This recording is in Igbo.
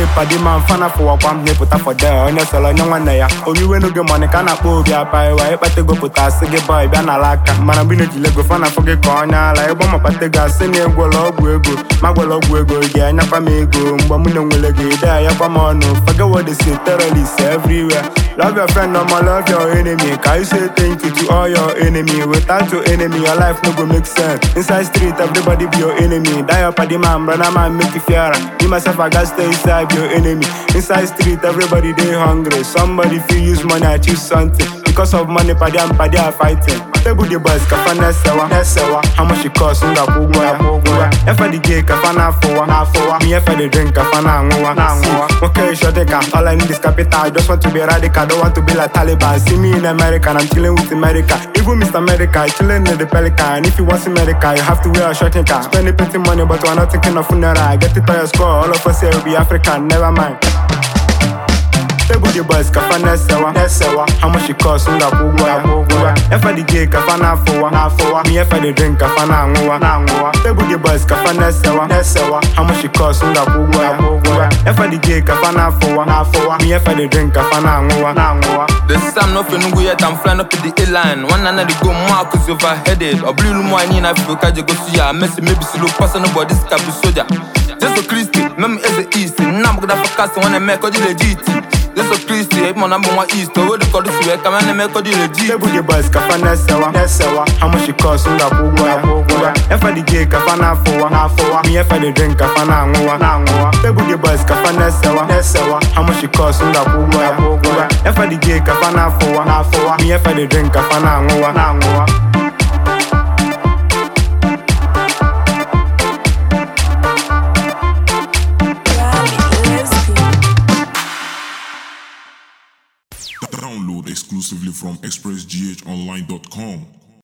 day party man fana for what I'm here put up for there on your salon one day. Only when you get money can I pull ya pie why but go put a sige boy bana laka. Man I been to go fana forget corner like bomb but the gas in your go log we go. Magolo we go yeah napa me go. Mbamuno will get there ya no forget what they say terrorists everywhere. Love your friend no more love your enemy. Can you say thank you to all your enemy? Without your enemy your life no go make sense. Inside street everybody be your enemy. Die up at the man brother man make you fear. Me myself I gotta stay inside your enemy. Inside street everybody they hungry. Somebody feel use money achieve something. Because of money paddy are fighting. Table the boys kafana sewa. How much it cost nga pugwa. If I the gay kafana for me if I the drink kafana ngwa. Okay sure they can. All I need is capital. I just want to be radical. Don't want to be like Taliban. See me in America and I'm chilling with America. Even Mr. America chilling in the Pelican. If you want America you have to wear a short car. Spending plenty money but we're not thinking of funeral. Get it on your score. All of us here will be African. Never mind. Table the boys kafana sewa. How much it cost nga pugwa. If I the gay kafana for me if I the drink kafana ngwa. Table the boys kafana sewa. How much it cost nga pugwa. If I the gay kafana for me if I the drink kafana ngwa. The Sam no fenugu yet I'm flying up in the A-line. One another go Marcus overheaded. Or blue money in Africa you go see ya. Messi maybe slow person but this cap is soldier. Just so Christy, mem is the east. Now I'm gonna focus when I make all the legit. Just so Christy, my number one east. Over the call this way, come and make all the legit. Table the boys kafana sewa. How much it cost nga pugwa. If I the gay kafana for me if I the drink kafana ngwa. Table the boys kafana sewa. How much it cost nga pugwa. If I the gay kafana for me if I the drink kafana ngwa. Download exclusively from expressghonline.com.